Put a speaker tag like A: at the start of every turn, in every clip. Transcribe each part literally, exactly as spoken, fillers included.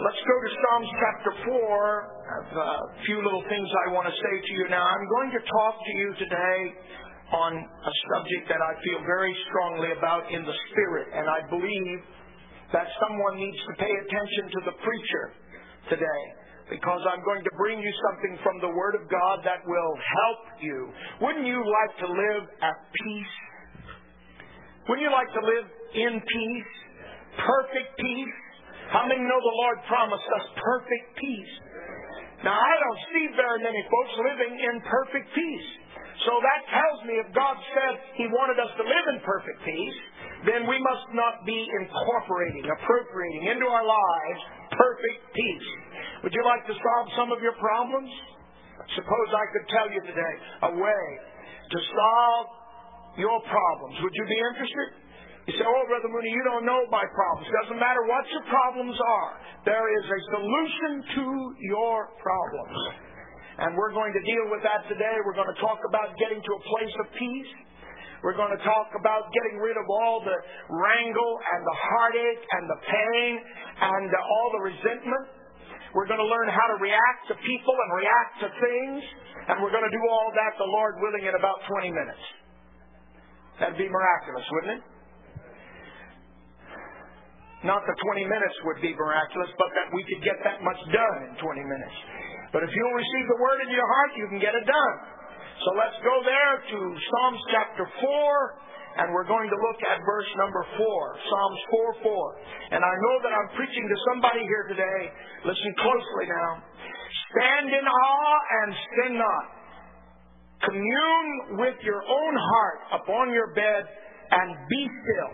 A: let's go to Psalms chapter four. I have a few little things I want to say to you now. I'm going to talk to you today on a subject that I feel very strongly about in the Spirit, and I believe that someone needs to pay attention to the preacher today, because I'm going to bring you something from the Word of God that will help you. Wouldn't you like to live at peace? Wouldn't you like to live in peace? Perfect peace? How many know the Lord promised us perfect peace? Now, I don't see very many folks living in perfect peace. So that tells me if God said He wanted us to live in perfect peace, then we must not be incorporating, appropriating into our lives perfect peace. Would you like to solve some of your problems? Suppose I could tell you today a way to solve your problems. Would you be interested? You say, oh, Brother Mooney, you don't know my problems. Doesn't matter what your problems are. There is a solution to your problems. And we're going to deal with that today. We're going to talk about getting to a place of peace. We're going to talk about getting rid of all the wrangle and the heartache and the pain and all the resentment. We're going to learn how to react to people and react to things. And we're going to do all that, the Lord willing, in about twenty minutes. That'd be miraculous, wouldn't it? Not that twenty minutes would be miraculous, but that we could get that much done in twenty minutes. But if you'll receive the Word in your heart, you can get it done. So let's go there to Psalms chapter four, and we're going to look at verse number four. Psalms four four. And I know that I'm preaching to somebody here today. Listen closely now. Stand in awe and sin not. Commune with your own heart upon your bed and be still.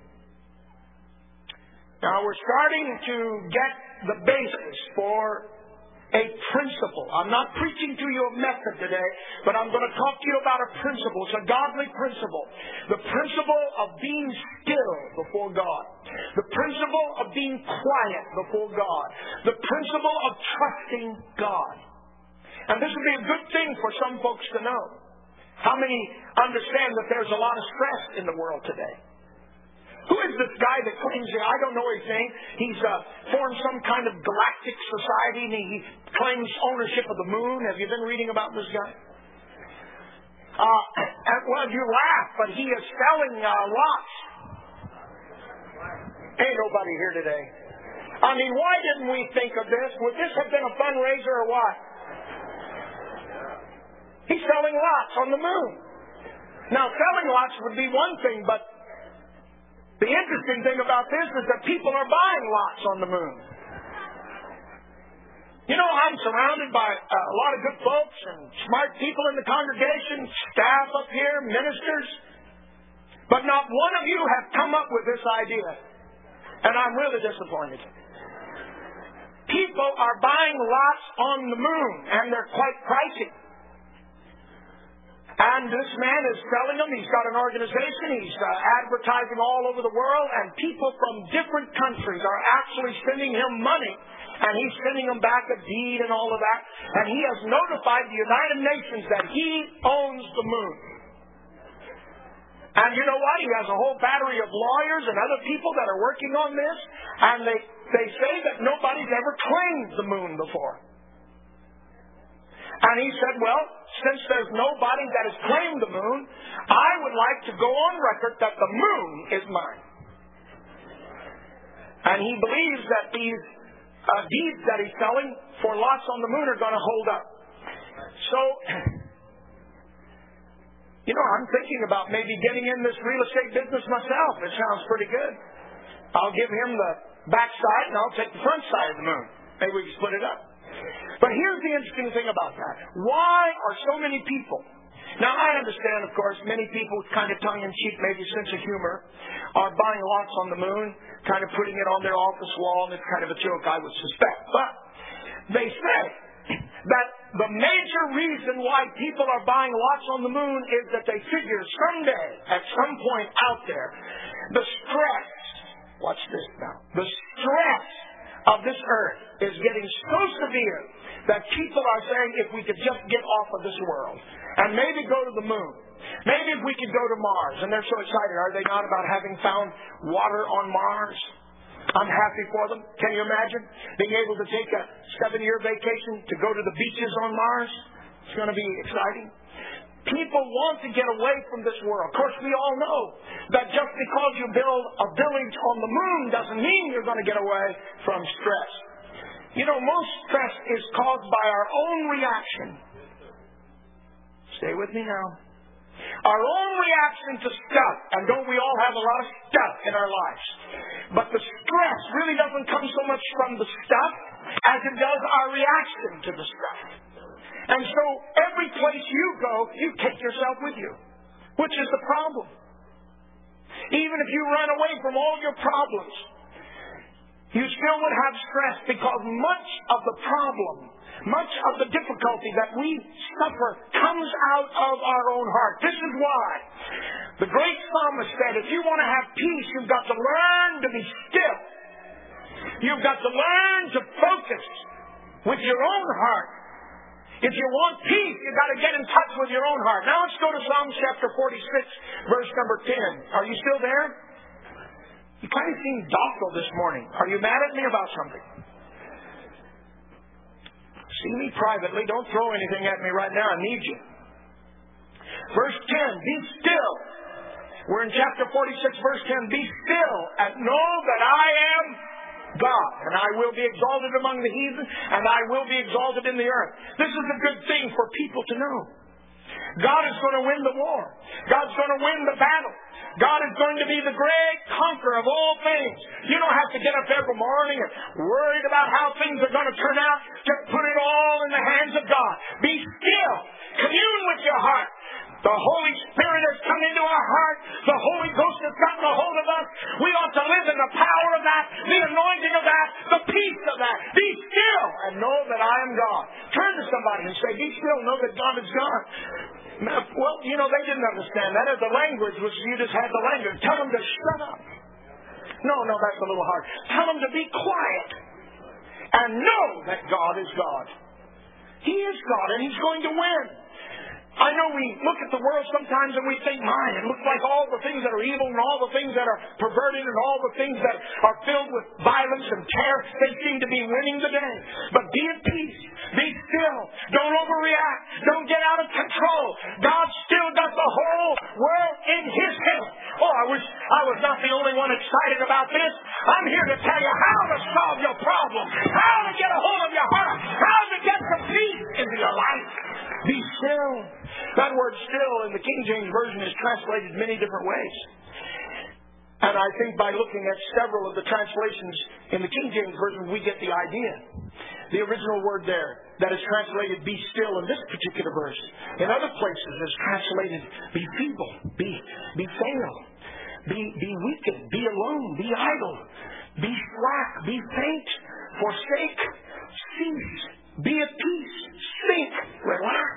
A: Now we're starting to get the basis for a principle. I'm not preaching to you a method today, but I'm going to talk to you about a principle. It's a godly principle. The principle of being still before God. The principle of being quiet before God. The principle of trusting God. And this would be a good thing for some folks to know. How many understand that there's a lot of stress in the world today? Who is this guy that claims, I don't know his name, he's uh, formed some kind of galactic society and he claims ownership of the moon? Have you been reading about this guy? Uh, and, well, you laugh, but he is selling uh, lots. Ain't nobody here today. I mean, why didn't we think of this? Would this have been a fundraiser or what? He's selling lots on the moon. Now, selling lots would be one thing, but the interesting thing about this is that people are buying lots on the moon. You know, I'm surrounded by a lot of good folks and smart people in the congregation, staff up here, ministers. But not one of you have come up with this idea. And I'm really disappointed. People are buying lots on the moon, and they're quite pricey. And this man is selling them. He's got an organization. He's uh, advertising all over the world. And people from different countries are actually sending him money. And he's sending them back a deed and all of that. And he has notified the United Nations that he owns the moon. And you know what? He has a whole battery of lawyers and other people that are working on this. And they, they say that nobody's ever claimed the moon before. And he said, well, since there's nobody that has claimed the moon, I would like to go on record that the moon is mine. And he believes that these uh, deeds that he's selling for lots on the moon are going to hold up. So, you know, I'm thinking about maybe getting in this real estate business myself. It sounds pretty good. I'll give him the back side and I'll take the front side of the moon. Maybe we can split it up. But here's the interesting thing about that. Why are so many people... Now, I understand, of course, many people with kind of tongue-in-cheek, maybe sense of humor, are buying lots on the moon, kind of putting it on their office wall, and it's kind of a joke, I would suspect. But they say that the major reason why people are buying lots on the moon is that they figure someday, at some point out there, the stress... Watch this now. The stress of this earth is getting so severe that people are saying if we could just get off of this world and maybe go to the moon, maybe if we could go to Mars, and they're so excited, are they not, about having found water on Mars? I'm happy for them. Can you imagine being able to take a seven-year vacation to go to the beaches on Mars? It's going to be exciting. People want to get away from this world. Of course, we all know that just because you build a village on the moon doesn't mean you're going to get away from stress. You know, most stress is caused by our own reaction. Stay with me now. Our own reaction to stuff. And don't we all have a lot of stuff in our lives? But the stress really doesn't come so much from the stuff as it does our reaction to the stuff. And so every place you go, you take yourself with you, which is the problem. Even if you run away from all your problems, you still would have stress because much of the problem, much of the difficulty that we suffer comes out of our own heart. This is why the great psalmist said, if you want to have peace, you've got to learn to be still. You've got to learn to focus with your own heart. If you want peace, you've got to get in touch with your own heart. Now let's go to Psalm chapter forty-six, verse number ten. Are you still there? You kind of seem docile this morning. Are you mad at me about something? See me privately. Don't throw anything at me right now. I need you. Verse ten, be still. We're in chapter forty-six, verse ten. Be still and know that I am God, and I will be exalted among the heathen, and I will be exalted in the earth. This is a good thing for people to know. God is going to win the war. God's going to win the battle. God is going to be the great conqueror of all things. You don't have to get up every morning and worried about how things are going to turn out. Just put it all in the hands of God. Be still. Commune with your heart. The Holy Spirit has come into our heart. The Holy Ghost has gotten a hold of us. We ought to live in the power of that, the anointing of that, the peace of that. Be still and know that I am God. Turn to somebody and say, be still, know that God is God. Well, you know, they didn't understand that. As the language was, you just had the language. Tell them to shut up. No, no, that's a little hard. Tell them to be quiet and know that God is God. He is God, and He's going to win. I know we look at the world sometimes and we think, my, it looks like all the things that are evil and all the things that are perverted and all the things that are filled with violence and terror, they seem to be winning the day. But be at peace. Be still. Don't overreact. Don't get out of control. God's still got the whole world in His hand. Oh, I wish I was not the only one excited about this. I'm here to tell you how to solve your problem, how to get a hold of your heart, how to get some peace into your life. Be still. That word still in the King James Version is translated many different ways. And I think by looking at several of the translations in the King James Version, we get the idea. The original word there that is translated be still in this particular verse, in other places is translated be feeble, be, be fail, be, be weakened, be alone, be idle, be slack, be faint, forsake, cease, be at peace, think, relax.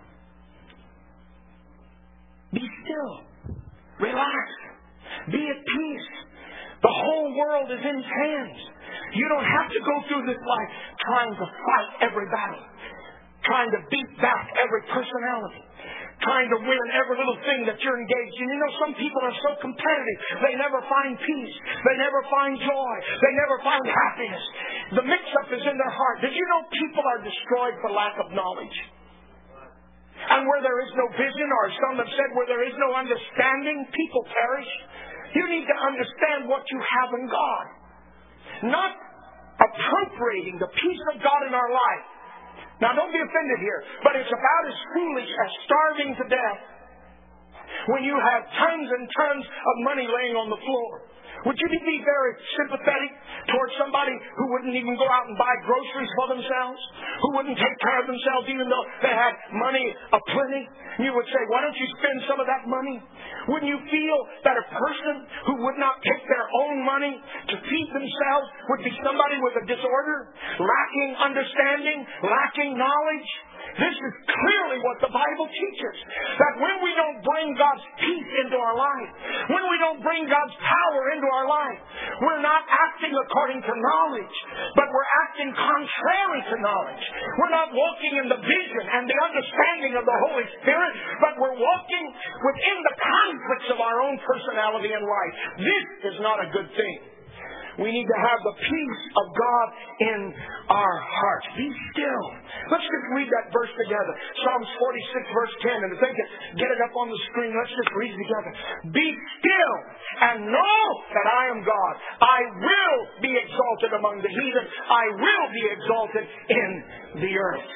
A: Be still. Relax. Be at peace. The whole world is in His hands. You don't have to go through this life trying to fight every battle, trying to beat back every personality, trying to win every little thing that you're engaged in. You know, some people are so competitive. They never find peace. They never find joy. They never find happiness. The mix-up is in their heart. Did you know people are destroyed for lack of knowledge? And where there is no vision, or some have said where there is no understanding, people perish. You need to understand what you have in God. Not appropriating the peace of God in our life. Now don't be offended here, but it's about as foolish as starving to death when you have tons and tons of money laying on the floor. Would you be very sympathetic towards somebody who wouldn't even go out and buy groceries for themselves? Who wouldn't take care of themselves even though they had money aplenty? You would say, why don't you spend some of that money? Wouldn't you feel that a person who would not take their own money to feed themselves would be somebody with a disorder, lacking understanding, lacking knowledge? This is clearly what the Bible teaches. That when we don't bring God's peace into our life, when we don't bring God's power into our life, we're not acting according to knowledge, but we're acting contrary to knowledge. We're not walking in the vision and the understanding of the Holy Spirit, but we're walking within the conflicts of our own personality and life. This is not a good thing. We need to have the peace of God in our hearts. Be still. Let's just read that verse together. Psalms forty-six, verse ten. And if they can get it up on the screen, let's just read it together. Be still and know that I am God. I will be exalted among the heathen. I will be exalted in the earth.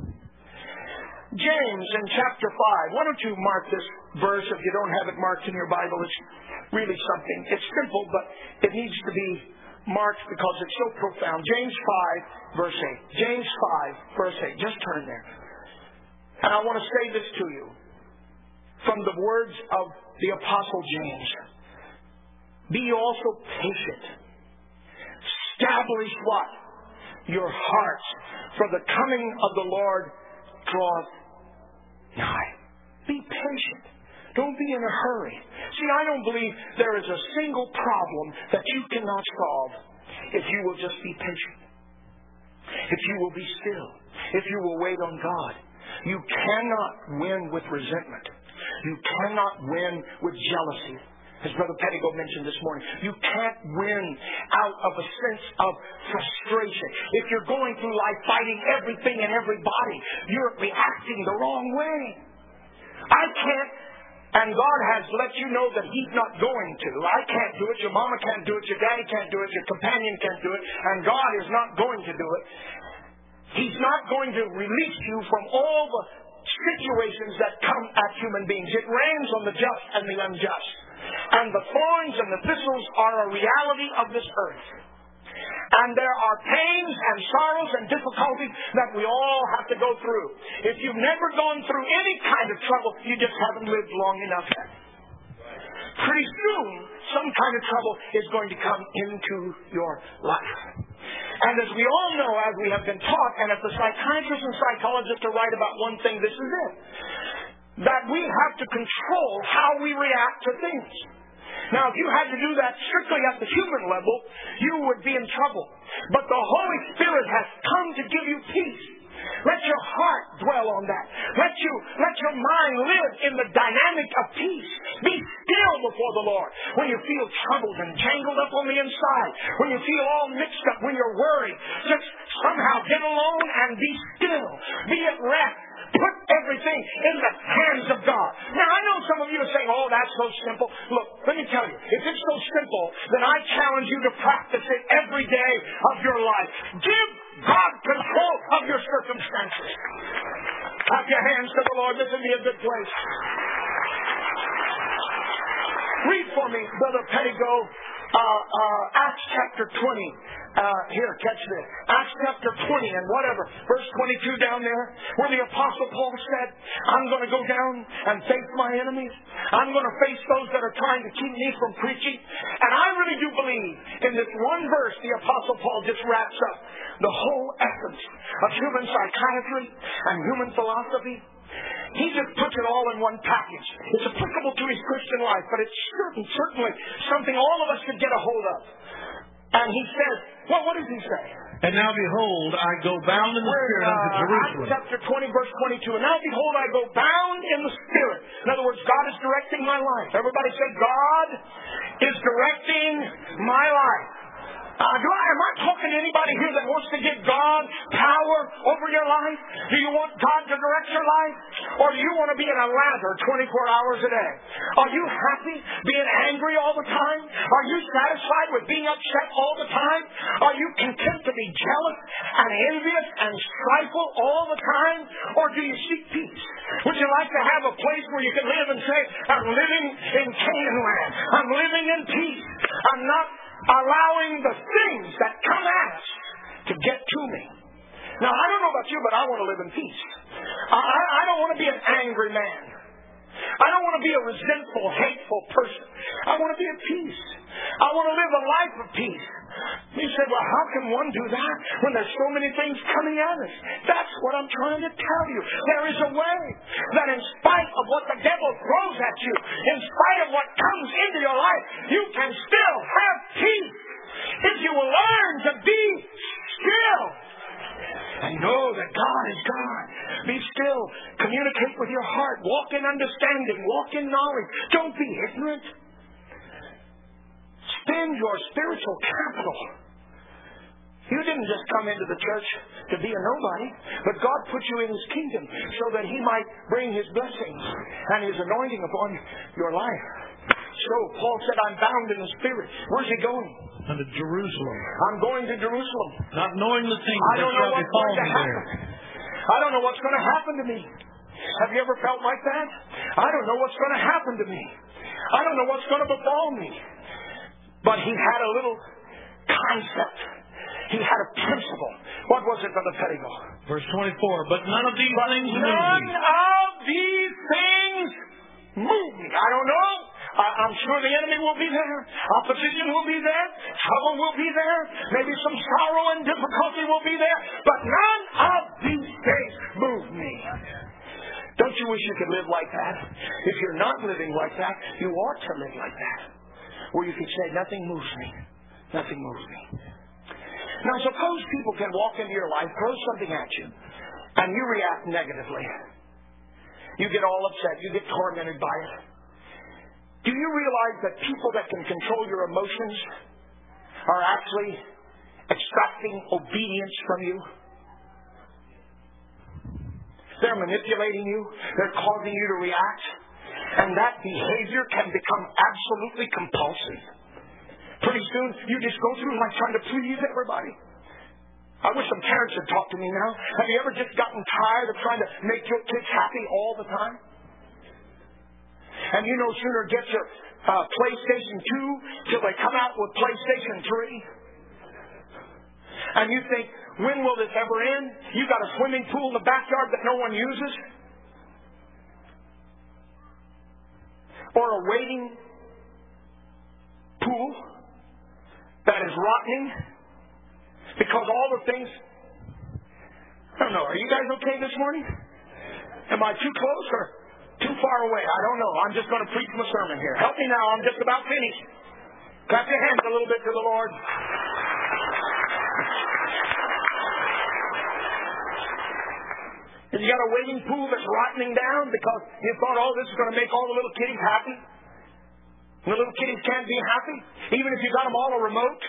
A: James in chapter five. Why don't you mark this verse if you don't have it marked in your Bible? It's really something. It's simple, but it needs to be marked because it's so profound. James five, verse eight. James five, verse eight. Just turn there. And I want to say this to you from the words of the Apostle James. Be also patient. Establish what? Your hearts. For the coming of the Lord draweth nigh. Be patient. Don't be in a hurry. See, I don't believe there is a single problem that you cannot solve if you will just be patient. If you will be still. If you will wait on God. You cannot win with resentment. You cannot win with jealousy. As Brother Pettigo mentioned this morning, you can't win out of a sense of frustration. If you're going through life fighting everything and everybody, you're reacting the wrong way. I can't, and God has let you know that He's not going to. I can't do it, your mama can't do it, your daddy can't do it, your companion can't do it, and God is not going to do it. He's not going to release you from all the situations that come at human beings. It rains on the just and the unjust. And the thorns and the thistles are a reality of this earth. And there are pains and sorrows and difficulties that we all have to go through. If you've never gone through any kind of trouble, you just haven't lived long enough yet. Pretty soon, some kind of trouble is going to come into your life. And as we all know, as we have been taught, and if the psychiatrists and psychologists are right about one thing, this is it. That we have to control how we react to things. Now, if you had to do that strictly at the human level, you would be in trouble. But the Holy Spirit has come to give you peace. Let your heart dwell on that. Let you let your mind live in the dynamic of peace. Be still before the Lord. When you feel troubled and jangled up on the inside, when you feel all mixed up, when you're worried, just somehow get alone and be still. Be at rest. Put everything in the hands of God. Now, I know some of you are saying, oh, that's so simple. Look, let me tell you, if it's so simple, then I challenge you to practice it every day of your life. Give God control of your circumstances. Clap your hands to the Lord. This will be a good place. Read for me, Brother Pettigo, uh, uh, Acts chapter twenty. Uh, here, catch this. Acts chapter twenty and whatever. Verse twenty-two down there, where the Apostle Paul said, I'm going to go down and face my enemies. I'm going to face those that are trying to keep me from preaching. And I really do believe in this one verse, the Apostle Paul just wraps up the whole essence of human psychiatry and human philosophy. He just puts it all in one package. It's applicable to his Christian life, but it's certain, certainly something all of us should get a hold of. And he says, well, what does he say?
B: And now behold, I go bound in the
A: We're,
B: Spirit unto
A: uh,
B: Jerusalem.
A: Acts chapter twenty, verse twenty-two. And now behold, I go bound in the Spirit. In other words, God is directing my life. Everybody say, God is directing my life. Uh, do I, am I talking to anybody here that wants to give God power over your life? Do you want God to direct your life? Or do you want to be in a lather twenty-four hours a day? Are you happy being angry all the time? Are you satisfied with being upset all the time? Are you content to be jealous and envious and spiteful all the time? Or do you seek peace? Would you like to have a place where you can live and say, I'm living in Canaan land. I'm living in peace. I'm not allowing the things that come at us to get to me. Now, I don't know about you, but I want to live in peace. I, I don't want to be an angry man. I don't want to be a resentful, hateful person. I want to be at peace. I want to live a life of peace. You say, well, how can one do that when there's so many things coming at us? That's what I'm trying to tell you. There is a way that in spite of what the devil throws at you, in spite of what comes into your life, you can still have peace if you will learn to be still. And know that God is God. Be still. Communicate with your heart. Walk in understanding. Walk in knowledge. Don't be ignorant. spend your spiritual capital. You didn't just come into the church to be a nobody, but God put you in His kingdom so that He might bring His blessings and His anointing upon your life. So Paul said, I'm bound in the Spirit. Where's he going?
B: Unto Jerusalem.
A: I'm going to Jerusalem.
B: Not knowing the things
A: I
B: that
A: don't know
B: shall
A: what's
B: befall
A: going to
B: me
A: happen.
B: there.
A: I don't know what's going to happen to me. Have you ever felt like that? I don't know what's going to happen to me. I don't know what's going to befall me. But he had a little concept. He had a principle. What was it, Brother Pettigo?
B: Verse twenty-four. But none of these
A: but
B: things move
A: none
B: me.
A: of these things move me. I don't know. I, I'm sure the enemy will be there. Opposition will be there. Trouble will be there. Maybe some sorrow and difficulty will be there. But none of these things move me. Don't you wish you could live like that? If you're not living like that, you ought to live like that. Where you could say, nothing moves me. Nothing moves me. Now suppose people can walk into your life, throw something at you, and you react negatively. You get all upset. You get tormented by it. Do you realize that people that can control your emotions are actually extracting obedience from you? They're manipulating you. They're causing you to react. And that behavior can become absolutely compulsive. Pretty soon, you just go through like trying to please everybody. I wish some parents would talk to me now. Have you ever just gotten tired of trying to make your kids happy all the time? And you no sooner get your uh, PlayStation two till they come out with PlayStation three. And you think, when will this ever end? You got a swimming pool in the backyard that no one uses? Or a waiting pool that is rotting because all the things... I don't know. Are you guys okay this morning? Am I too close or too far away? I don't know. I'm just going to preach my sermon here. Help me now. I'm just about finished. Clap your hands a little bit to the Lord. You got a waiting pool that's rotting down because you thought, oh, this is going to make all the little kiddies happy. And the little kiddies can't be happy, even if you got them all a remote.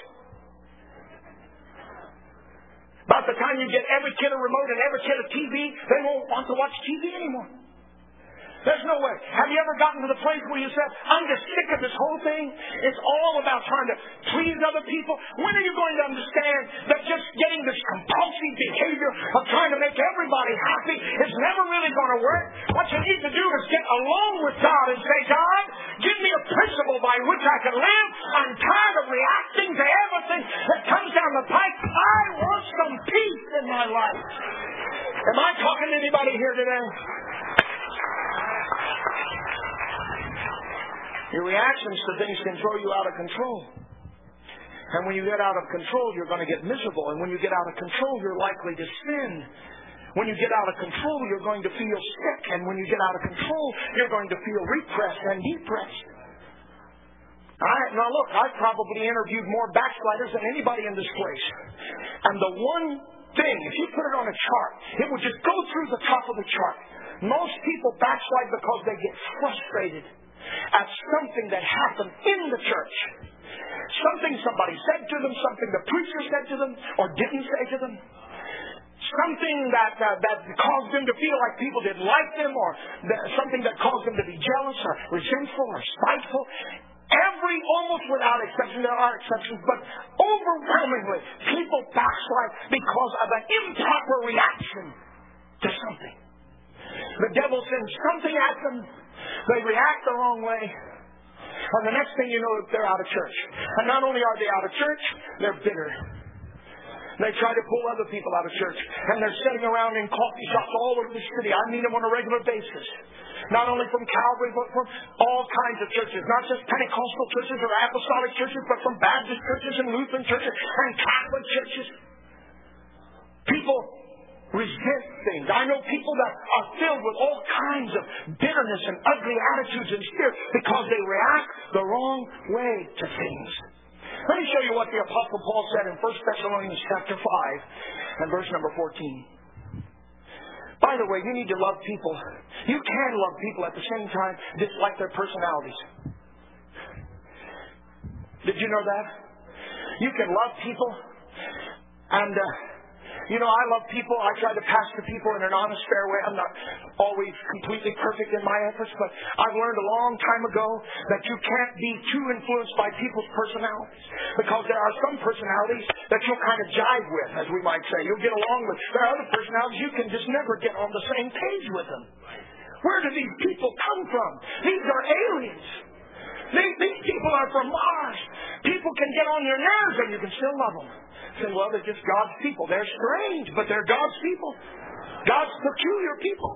A: About the time you get every kid a remote and every kid a T V, they won't want to watch T V anymore. There's no way. Have you ever gotten to the place where you said, I'm just sick of this whole thing? It's all about trying to please other people. When are you going to understand that just getting this compulsive behavior of trying to make everybody happy is never really going to work? What you need to do is get alone with God and say, God, give me a principle by which I can live. I'm tired of reacting to everything that comes down the pipe. I want some peace in my life. Am I talking to anybody here today? Your reactions to things can throw you out of control. And when you get out of control, you're going to get miserable. And when you get out of control, you're likely to sin. When you get out of control, you're going to feel sick. And when you get out of control, you're going to feel repressed and depressed. I, now look, I've probably interviewed more backsliders than anybody in this place. And the one thing, if you put it on a chart, it would just go through the top of the chart. Most people backslide because they get frustrated at something that happened in the church. Something somebody said to them, something the preacher said to them, or didn't say to them. Something that uh, that caused them to feel like people didn't like them, or that, something that caused them to be jealous, or resentful, or spiteful. Every, almost without exception, there are exceptions, but overwhelmingly, people backslide because of an improper reaction to something. The devil sends something at them. They react the wrong way. And the next thing you know, they're out of church. And not only are they out of church, they're bitter. They try to pull other people out of church. And they're sitting around in coffee shops all over the city. I meet them on a regular basis. Not only from Calvary, but from all kinds of churches. Not just Pentecostal churches or Apostolic churches, but from Baptist churches and Lutheran churches and Catholic churches. People resent things. I know people that are filled with all kinds of bitterness and ugly attitudes and spirit because they react the wrong way to things. Let me show you what the Apostle Paul said in First Thessalonians chapter five and verse number fourteen. By the way, you need to love people. You can love people at the same time dislike their personalities. Did you know that? You can love people. And, uh, you know, I love people. I try to pastor people in an honest, fair way. I'm not always completely perfect in my efforts, but I've learned a long time ago that you can't be too influenced by people's personalities. Because there are some personalities that you'll kind of jive with, as we might say. You'll get along with. There are other personalities you can just never get on the same page with them. Where do these people come from? These are aliens. These, these people are from Mars. People can get on your nerves and you can still love them. Say, well, they're just God's people. They're strange, but they're God's people. God's peculiar people.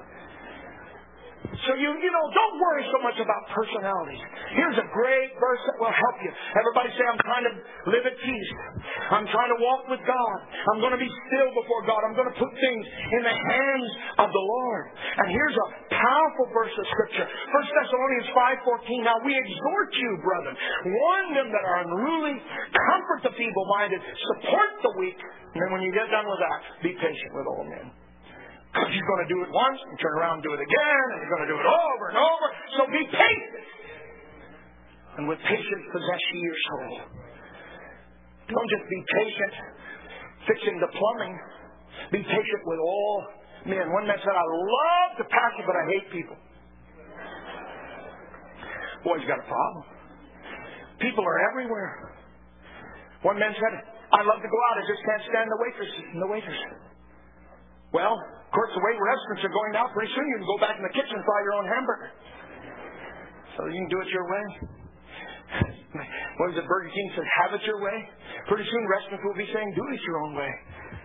A: So you, you know, don't worry so much about personalities. Here's a great verse that will help you. Everybody say, I'm trying to live at peace. I'm trying to walk with God. I'm going to be still before God. I'm going to put things in the hands of the Lord. And here's a powerful verse of Scripture. First Thessalonians five fourteen. Now we exhort you, brethren, warn them that are unruly, comfort the feeble-minded, support the weak. And then when you get done with that, be patient with all men. Because you're going to do it once and turn around and do it again, and you're going to do it over and over. So be patient. And with patience possess ye your soul. Don't just be patient fixing the plumbing. Be patient with all men. One man said, I love to pastor, but I hate people. Boy, he's got a problem. People are everywhere. One man said, I love to go out, I just can't stand the waitresses and the waiters. Well, of course, the way restaurants are going now, pretty soon you can go back in the kitchen and fry your own hamburger. So you can do it your way. What is it? Burger King says, have it your way. Pretty soon restaurants will be saying, do it your own way.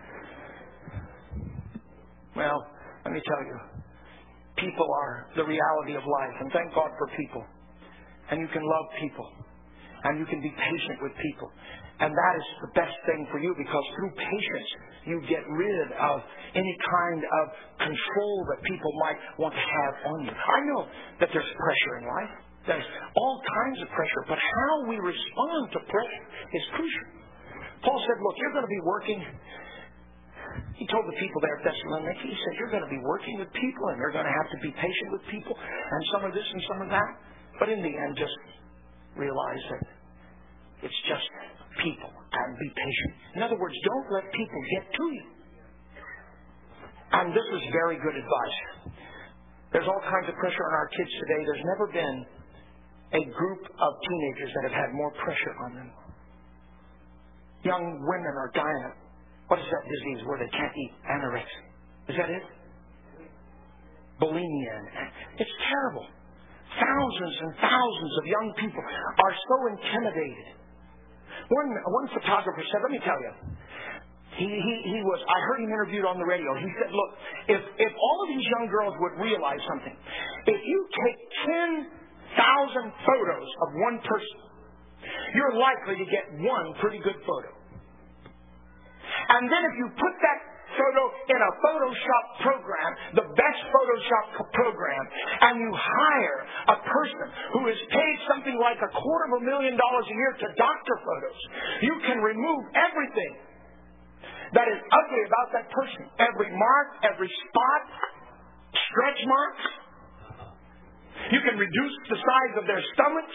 A: Well, let me tell you, people are the reality of life. And thank God for people. And you can love people. And you can be patient with people. And that is the best thing for you, because through patience you get rid of any kind of control that people might want to have on you. I know that there's pressure in life. There's all kinds of pressure. But how we respond to pressure is crucial. Paul said, look, you're going to be working. He told the people there at Thessalonica, he said, you're going to be working with people and you're going to have to be patient with people and some of this and some of that. But in the end, just realize that it's just people, and be patient. In other words, don't let people get to you. And this is very good advice. There's all kinds of pressure on our kids today. There's never been a group of teenagers that have had more pressure on them. Young women are dying of, what is that disease where they can't eat? Anorexia. Is that it? Bulimia. It's terrible. Thousands and thousands of young people are so intimidated. One one photographer said, let me tell you, he, he, he was, I heard him interviewed on the radio. He said, look, if, if all of these young girls would realize something, if you take ten thousand photos of one person, you're likely to get one pretty good photo. And then if you put that photo in a Photoshop program, the best Photoshop program, and you hire a person who is paid something like a quarter of a million dollars a year to doctor photos, you can remove everything that is ugly about that person. Every mark, every spot, stretch marks. You can reduce the size of their stomachs.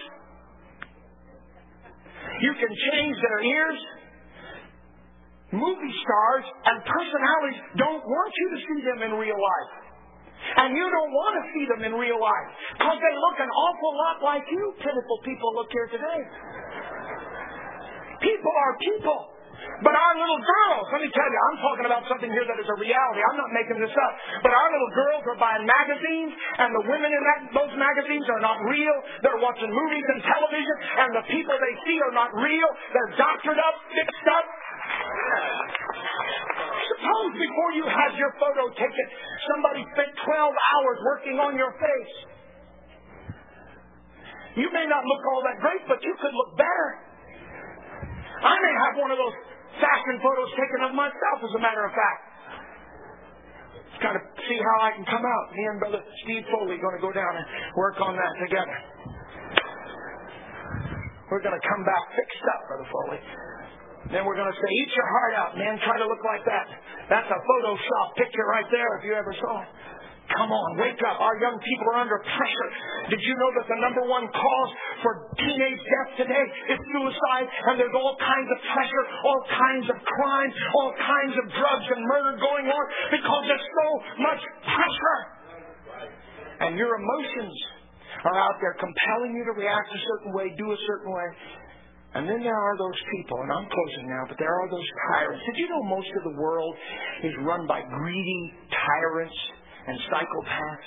A: You can change their ears. Movie stars and personalities don't want you to see them in real life. And you don't want to see them in real life because they look an awful lot like you pitiful people look here today. People are people. But our little girls, let me tell you, I'm talking about something here that is a reality. I'm not making this up. But our little girls are buying magazines, and the women in that, those magazines are not real. They're watching movies and television, and the people they see are not real. They're doctored up, fixed up. Suppose before you had your photo taken, somebody spent twelve hours working on your face. You may not look all that great, but you could look better. I may have one of those fashion photos taken of myself, as a matter of fact. Just kind of see how I can come out. Me and Brother Steve Foley are going to go down and work on that together. We're going to come back fixed up, Brother Foley. Then we're going to say, eat your heart out, man. Try to look like that. That's a Photoshop picture right there, if you ever saw it. Come on, wake up. Our young people are under pressure. Did you know that the number one cause for teenage death today is suicide? And there's all kinds of pressure, all kinds of crime, all kinds of drugs and murder going on because there's so much pressure. And your emotions are out there compelling you to react a certain way, do a certain way. And then there are those people, and I'm closing now, but there are those tyrants. Did you know most of the world is run by greedy tyrants and psychopaths?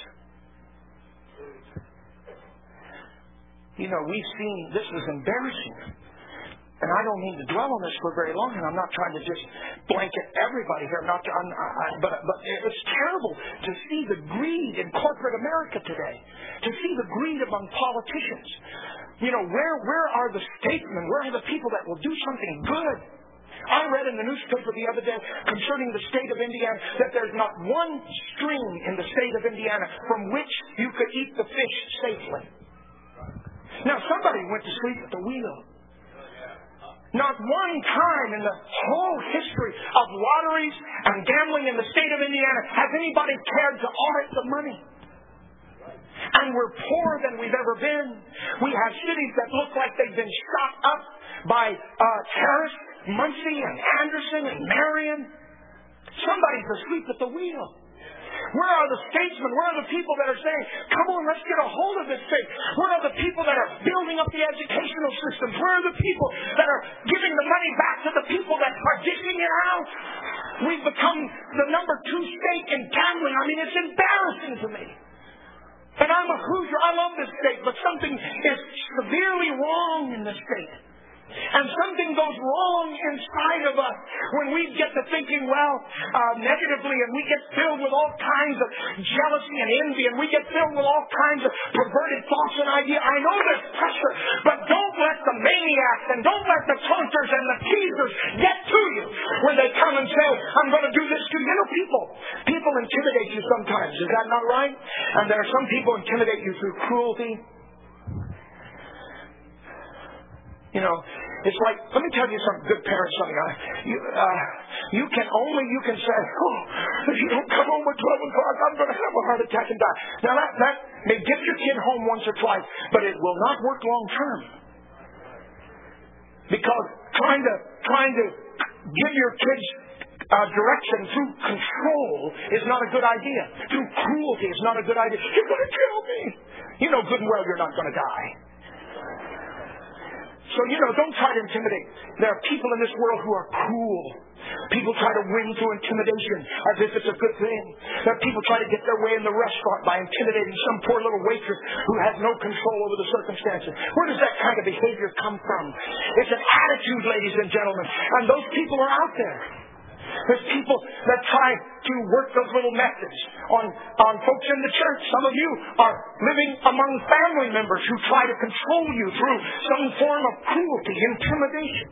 A: You know, we've seen, this is embarrassing. And I don't mean to dwell on this for very long, and I'm not trying to just blanket everybody here. I'm not, I'm, I, but, but it's terrible to see the greed in corporate America today, to see the greed among politicians. You know, where, where are the statesmen? Where are the people that will do something good? I read in the newspaper the other day concerning the state of Indiana that there's not one stream in the state of Indiana from which you could eat the fish safely. Now, somebody went to sleep at the wheel. Not one time in the whole history of lotteries and gambling in the state of Indiana has anybody cared to audit the money. And we're poorer than we've ever been. We have cities that look like they've been shot up by uh, terrorists, Muncie and Anderson and Marion. Somebody's asleep at the wheel. Where are the statesmen? Where are the people that are saying, come on, let's get a hold of this thing? Where are the people that are building up the educational systems? Where are the people that are giving the money back to the people that are dishing it out? We've become the number two state in gambling. I mean, it's embarrassing to me. And I'm a Hoosier. I love this state, but something is severely wrong in this state. And something goes wrong inside of us when we get to thinking, well, uh, negatively, and we get filled with all kinds of jealousy and envy, and we get filled with all kinds of perverted thoughts and ideas. I know there's pressure, but don't let the maniacs and don't let the taunters and the teasers get to you when they come and say, I'm going to do this to you. You know, people, people intimidate you sometimes. Is that not right? And there are some people intimidate you through cruelty. You know, it's like, let me tell you something, good parents, something. Uh, you, uh, you can only, you can say, oh, if you don't come home at twelve o'clock, I'm going to have a heart attack and die. Now, that, that may get your kid home once or twice, but it will not work long term. Because trying to, trying to give your kids uh, direction through control is not a good idea. Through cruelty is not a good idea. You're going to kill me. You know good and well you're not going to die. So, you know, don't try to intimidate. There are people in this world who are cruel. People try to win through intimidation as if it's a good thing. There are people try to get their way in the restaurant by intimidating some poor little waitress who has no control over the circumstances. Where does that kind of behavior come from? It's an attitude, ladies and gentlemen. And those people are out there. There's people that try to work those little methods on, on folks in the church. Some of you are living among family members who try to control you through some form of cruelty, intimidation.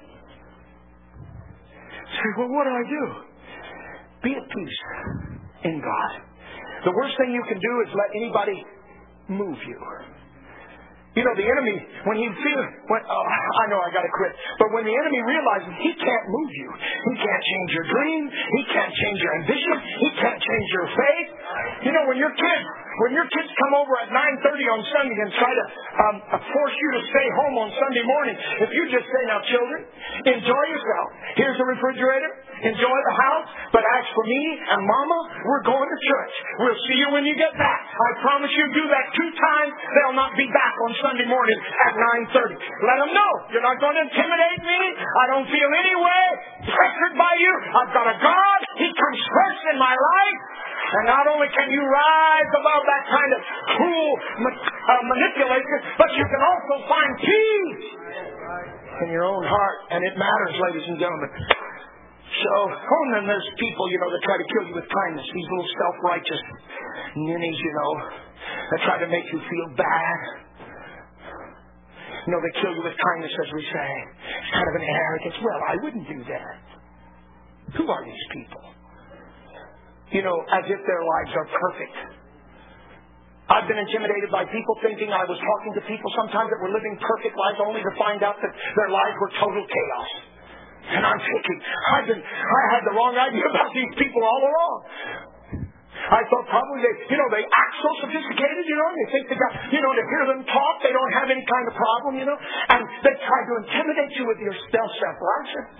A: Say, well, what do I do? Be at peace in God. The worst thing you can do is let anybody move you. You know, the enemy, when he feels, when, oh, I know I got to quit, but when the enemy realizes he can't move you, he can't change your dream, he can't change your ambition, he can't change your faith. You know, when your kids, when your kids come over at nine thirty on Sunday and try to um, force you to stay home on Sunday morning, if you just say, now children, enjoy yourself. Here's the refrigerator, enjoy the house, but as for me and Mama, we're going to church. We'll see you when you get back. I promise you, do that two times, they'll not be back on Sunday morning at nine thirty. Let them know you're not going to intimidate me. I don't feel any way pressured by you. I've got a God. He comes first in my life. And not only can you rise above that kind of cruel uh, manipulation, but you can also find peace in your own heart. And it matters, ladies and gentlemen. So, oh, and then there's people, you know, that try to kill you with kindness. These little self-righteous ninnies, you know, that try to make you feel bad. You know, they kill you with kindness, as we say. It's kind of an arrogance. Well, I wouldn't do that. Who are these people? You know, as if their lives are perfect. I've been intimidated by people thinking I was talking to people sometimes that were living perfect lives only to find out that their lives were total chaos. And I'm thinking, I've been, I had the wrong idea about these people all along. I thought probably they, you know, they act so sophisticated, you know, and they think they got, you know, to hear them talk, they don't have any kind of problem, you know, and they try to intimidate you with their self-righteousness.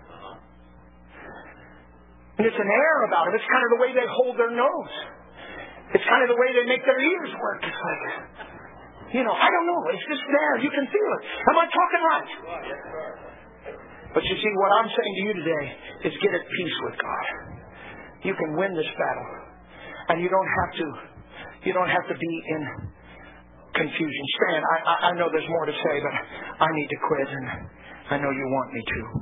A: And it's an air about it. It's kind of the way they hold their nose. It's kind of the way they make their ears work. It's like, you know, I don't know. It's just there. You can feel it. Am I talking right? But you see, what I'm saying to you today is get at peace with God. You can win this battle. And you don't have to, you don't have to be in confusion. Stan, I, I, I know there's more to say, but I need to quit, and I know you want me to.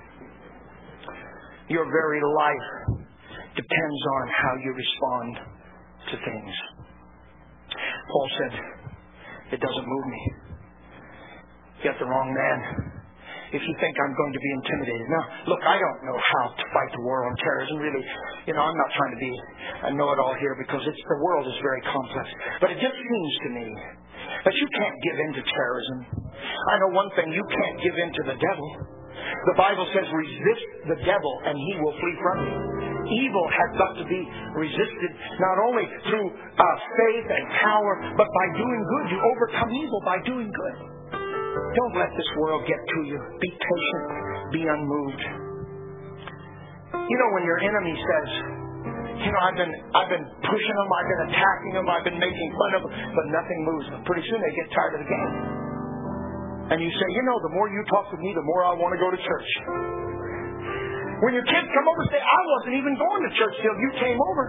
A: Your very life depends on how you respond to things. Paul said, it doesn't move me. You got the wrong man. If you think I'm going to be intimidated. Now, look, I don't know how to fight the war on terrorism, really. You know, I'm not trying to be a know-it-all here because it's, the world is very complex. But it just seems to me that you can't give in to terrorism. I know one thing, you can't give in to the devil. The Bible says resist the devil and he will flee from you. Evil has got to be resisted not only through uh, faith and power, but by doing good. You overcome evil by doing good. Don't let this world get to you. Be patient. Be unmoved. You know, when your enemy says, you know, I've been I've been pushing them, I've been attacking them, I've been making fun of them, but nothing moves them. Pretty soon they get tired of the game. And you say, you know, the more you talk to me, the more I want to go to church. When your kids come over and say, I wasn't even going to church till you came over.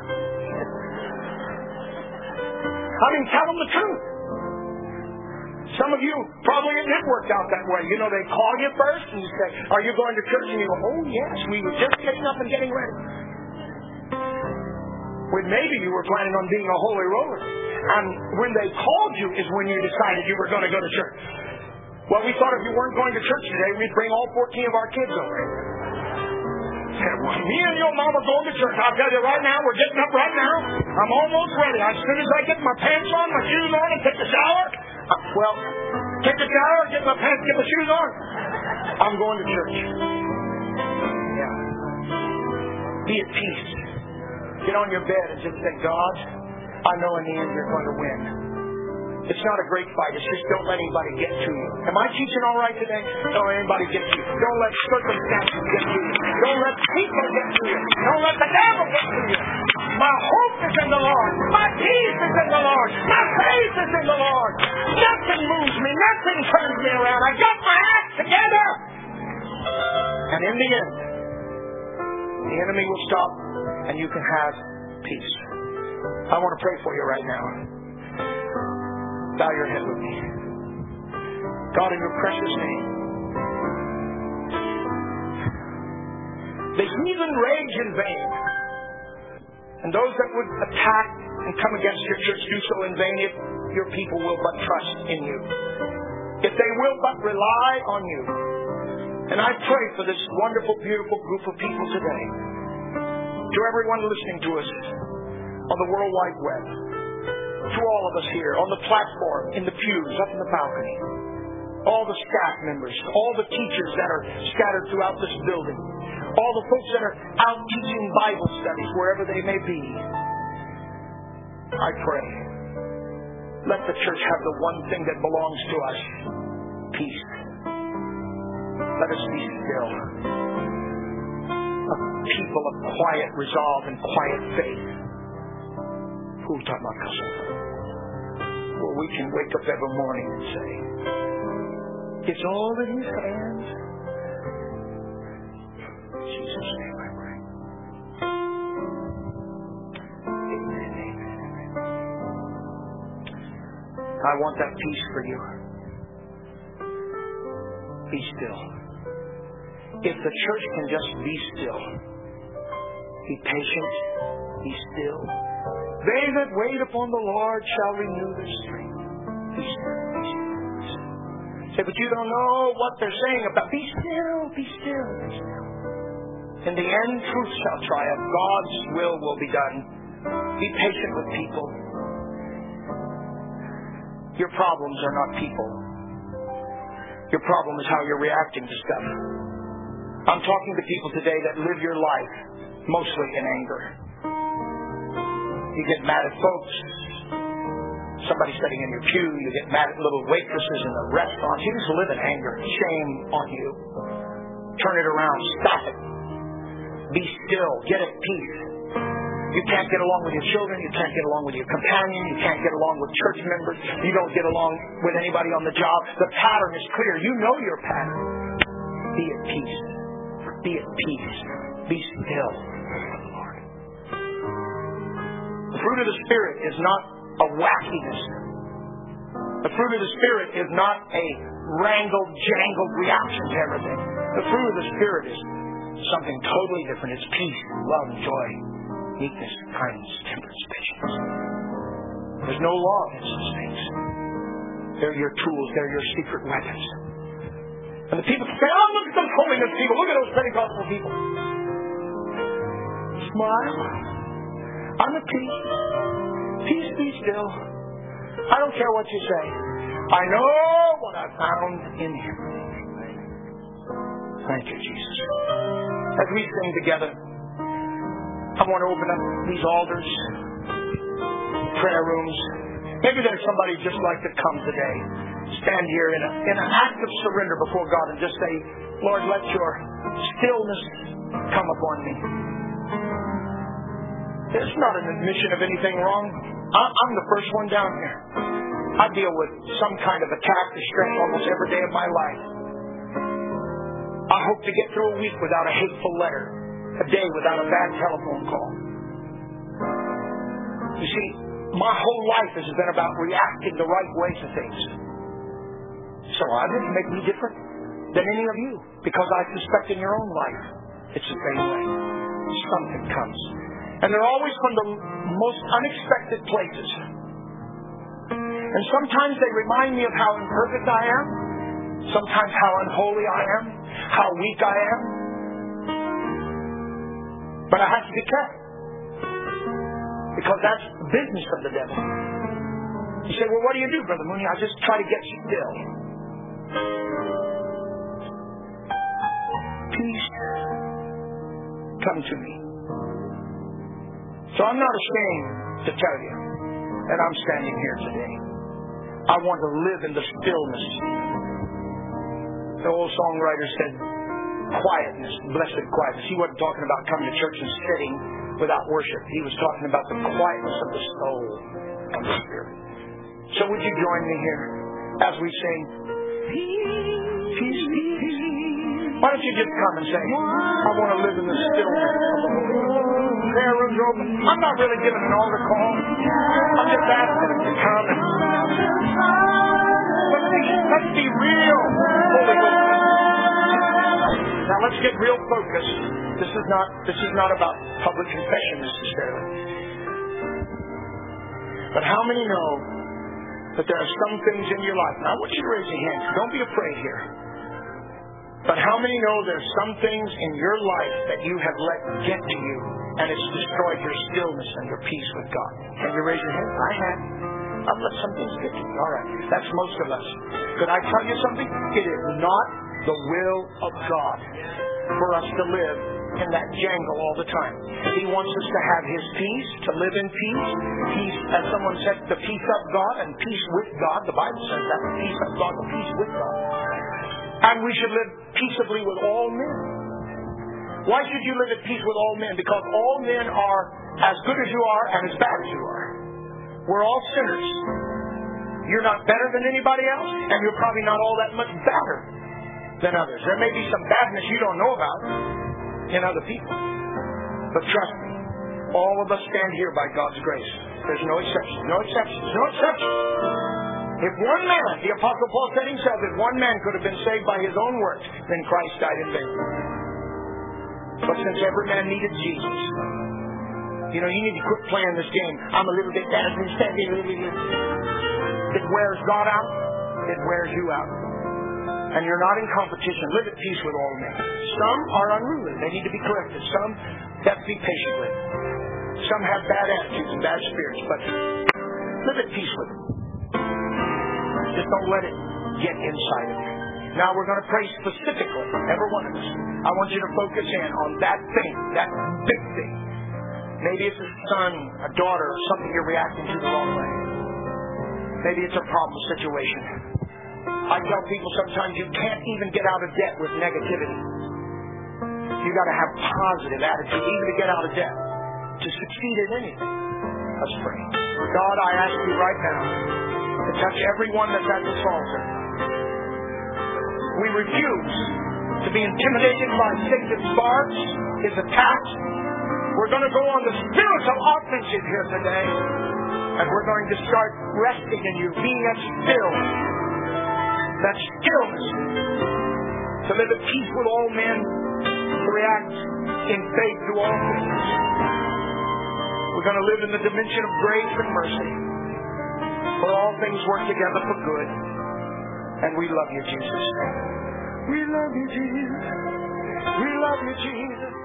A: I mean, tell them the truth. Some of you, probably it did work out that way. You know, they call you first and you say, are you going to church? And you go, oh yes, we were just getting up and getting ready. When maybe you were planning on being a holy roller. And when they called you is when you decided you were going to go to church. Well, we thought if you weren't going to church today, we'd bring all fourteen of our kids over. Well, me and your mom are going to church. I'll tell you right now, we're getting up right now. I'm almost ready. As soon as I get my pants on, my shoes on, and take a shower, uh, well, take a shower, get my pants, get my shoes on, I'm going to church. Yeah. Be at peace. Get on your bed and just say, God, I know in the end you're going to win. It's not a great fight. It's just don't let anybody get to you. Am I teaching all right today? Don't let anybody get to you. Don't let circumstances get to you. Don't let people get to you. Don't let the devil get to you. My hope is in the Lord. My peace is in the Lord. My faith is in the Lord. Nothing moves me. Nothing turns me around. I got my act together. And in the end, the enemy will stop and you can have peace. I want to pray for you right now. Bow your head with me. God, in your precious name. The heathen rage in vain. And those that would attack and come against your church do so in vain if your people will but trust in you. If they will but rely on you. And I pray for this wonderful, beautiful group of people today. To everyone listening to us on the World Wide Web. To all of us here, on the platform, in the pews, up in the balcony. All the staff members, all the teachers that are scattered throughout this building. All the folks that are out teaching Bible studies, wherever they may be. I pray. Let the church have the one thing that belongs to us. Peace. Let us be still. A people of quiet resolve and quiet faith. Who are talking about cussing? Where we can wake up every morning and say, it's all in His hands. In Jesus' name I pray. Amen, amen, amen. I want that peace for you. Be still. If the church can just be still, be patient, be still. They that wait upon the Lord shall renew their strength. Be still, be still, be still. Say, but you don't know what they're saying about. Be still, be still, be still. In the end, truth shall triumph. God's will will be done. Be patient with people. Your problems are not people. Your problem is how you're reacting to stuff. I'm talking to people today that live your life mostly in anger. You get mad at folks. Somebody sitting in your pew. You get mad at little waitresses in the restaurants. You just live in anger. Shame on you. Turn it around. Stop it. Be still. Get at peace. You can't get along with your children. You can't get along with your companion. You can't get along with church members. You don't get along with anybody on the job. The pattern is clear. You know your pattern. Be at peace. Be at peace. Be still. The fruit of the Spirit is not a wackiness. The fruit of the Spirit is not a wrangled, jangled reaction to everything. The fruit of the Spirit is something totally different. It's peace, love, joy, meekness, kindness, temperance, patience. There's no law against those things. They're your tools. They're your secret weapons. And the people say, oh, look at those holiness people. Look at those Pentecostal people. Smile. I'm at peace. Peace, be still. I don't care what you say. I know what I found in Him. Thank you, Jesus. As we sing together, I want to open up these altars, prayer rooms. Maybe there's somebody who'd just like to come today, stand here in, a, in an act of surrender before God and just say, Lord, let your stillness come upon me. It's not an admission of anything wrong. I'm the first one down here. I deal with some kind of attack, distress almost every day of my life. I hope to get through a week without a hateful letter, a day without a bad telephone call. You see, my whole life has been about reacting the right way to things. So I didn't make me different than any of you, because I suspect in your own life it's the same way. Something comes. And they're always from the most unexpected places. And sometimes they remind me of how imperfect I am. Sometimes how unholy I am. How weak I am. But I have to be careful. Because that's the business of the devil. You say, well, what do you do, Brother Mooney? I just try to get still. Peace. Come to me. So I'm not ashamed to tell you that I'm standing here today. I want to live in the stillness. The old songwriter said, quietness, blessed quietness. He wasn't talking about coming to church and sitting without worship. He was talking about the quietness of the soul and the spirit. So would you join me here as we sing, peace, peace, peace. Why don't you just come and say, I want to live in the stillness of the Lord. Prayer rooms are open. I'm not really giving an altar call. I'm just asking them to come and let's be, let's be real. Holy Ghost. Now let's get real focused. This is not this is not about public confession necessarily. But how many know that there are some things in your life? Now I want you to raise your hands. Don't be afraid here. But how many know there's some things in your life that you have let get to you and it's destroyed your stillness and your peace with God? Can you raise your hand? I have. I've let some things get to me. All right. That's most of us. Could I tell you something? It is not the will of God for us to live in that jangle all the time. He wants us to have His peace, to live in peace. Peace, as someone said, the peace of God and peace with God. The Bible says that, the peace of God, the peace with God. And we should live peaceably with all men. Why should you live at peace with all men? Because all men are as good as you are and as bad as you are. We're all sinners. You're not better than anybody else, and you're probably not all that much better than others. There may be some badness you don't know about in other people. But trust me, all of us stand here by God's grace. There's no exception. No exceptions. No exception. If one man, the Apostle Paul said himself, if one man could have been saved by his own works, then Christ died in vain. But since every man needed Jesus, you know, you need to quit playing this game. I'm a little bit better than Sandy. It wears God out. It wears you out. And you're not in competition. Live at peace with all men. Some are unruly. They need to be corrected. Some you have to be patient with. Some have bad attitudes and bad spirits. But live at peace with them. Just don't let it get inside of you. Now we're going to pray specifically, every one of us. I want you to focus in on that thing, that big thing. Maybe it's a son, a daughter, or something you're reacting to the wrong way. Maybe it's a problem situation. I tell people sometimes you can't even get out of debt with negativity. You got to have positive attitude, even to get out of debt, to succeed in anything. Let's pray. God, I ask you right now to touch everyone that's at this altar. We refuse to be intimidated by Satan's darts, his attacks. We're going to go on the spiritual offensive here today, and we're going to start resting in you, being at still. That stillness, to live at peace with all men, to react in faith to all things. We're going to live in the dimension of grace and mercy, for all things work together for good. And we love you, Jesus. We love you, Jesus. We love you, Jesus.